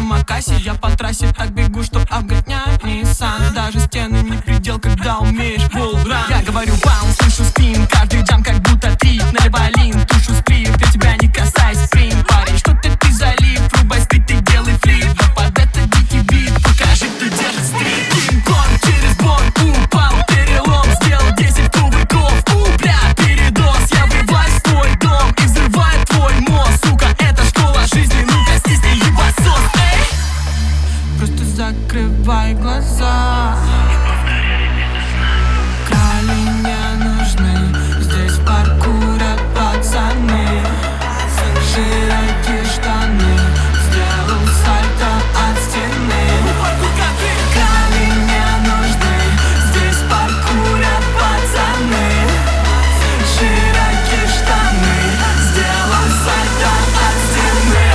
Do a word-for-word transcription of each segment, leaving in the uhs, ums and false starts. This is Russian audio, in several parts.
самокасе. Я по трассе так бегу, что обгоняю Nissan. Даже стены не предел, когда умеешь волран. Я говорю бам, слышу спин, каждый джам как будто три. Наливай лин, тушу спирт, я тебя не касаюсь, спринг. Парень, что ты ты залив, врубай спит и делай флип. Да под этот дикий бит покажи, кто держит стрит. Кинг-Конг через борт упал, перелом, сделал десять кувырков. У, бля, передоз, я врываюсь в твой дом и взрываю твой мозг. Сука, это школа жизни, ну-ка стисни ебасос, эй. Просто закрывай глаза. Крали не нужны, здесь паркурят пацаны. Широкие штаны, сделал сальто от стены. Крали не нужны, здесь паркурят пацаны. Широкие штаны, сделал сальто от стены.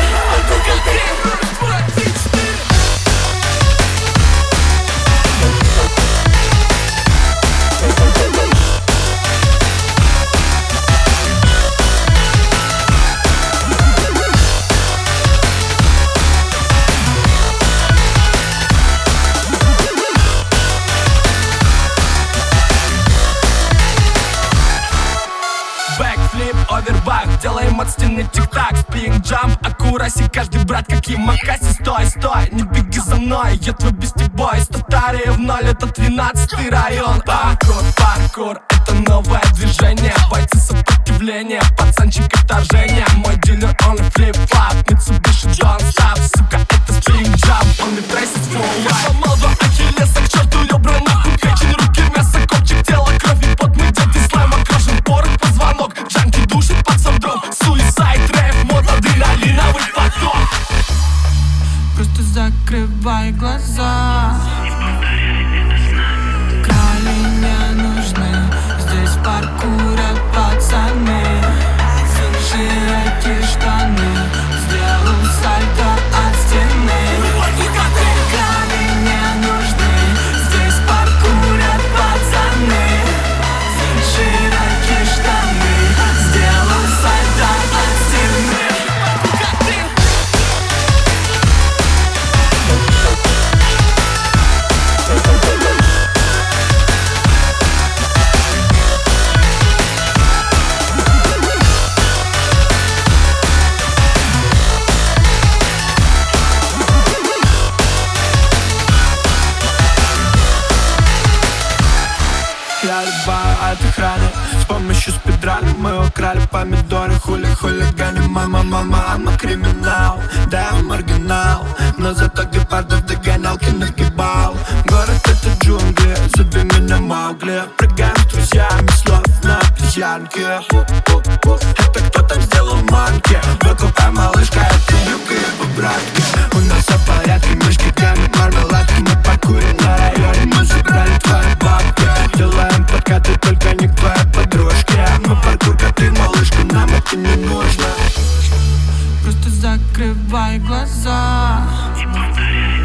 Бэкфлип, овербак, делаем от стены тик-так. Спинг, джамп, аккураси, каждый брат как Ямакаси. Стой, стой, не беги за мной, я твой бестибой. Статария в ноль, это тринадцатый район. Паркур, паркур, это новое движение. Бойцы сопротивления, пацанчик вторжения. Мой дилер, он и флип-флап, Mitsubishi don't stop. Сука, это спинг, джамп, он и трейсит full life. Я сломал два ахиллеса, к черту ребра, нахуй печень, руки, мясо, копчик, тело, кровь и пот. Мы где-то слайм окружен, порох, позвонок. Джанки душит под сам-дром, суицайд, рэп, мод, адреналиновый поток. Просто закрывай глаза. Крали не нужны, здесь паркурят пацаны. Широкие штаны, сделал сальто от стены. Крали не нужны, здесь паркурят пацаны. Широкие штаны, сделал сальто от стены. Я отбаю от охраны с помощью спидрана. Мы украли помидоры, хули хулиганы. Мама, мама, ама криминал, да, я маргинал. Но зато гепардов догонялки нагибал. Город это джунгли, зови меня Маугли. Прыгаем с друзьями, слов на обезьянке. Это кто там сделал манки? Выкупай, малышка, это Юка и его братки. У нас все в порядке, мишки, камень, мармеладки. На паркуре на районе мы забрали твои бабки. Делаем подкаты, только не к твоей подружке. Мы паркур, как ты, малышка, нам это не нужно. Просто закрывай глаза.